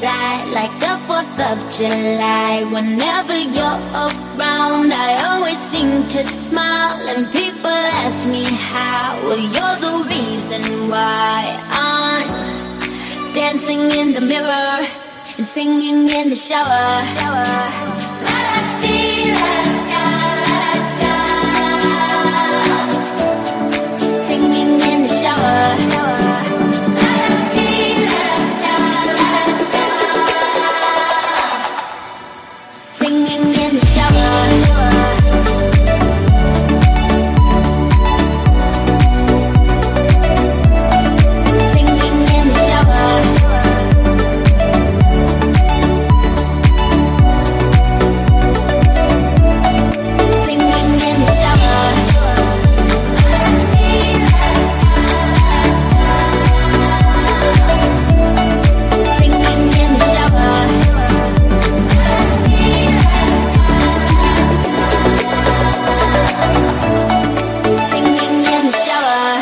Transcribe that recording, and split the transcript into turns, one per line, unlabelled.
inside like the 4th of July. Whenever you're around, I always seem to smile, and people ask me how. Well, you're the reason why I'm dancing in the mirror and singing in the shower. La da dee, la da da, la da da. Singing in the shower.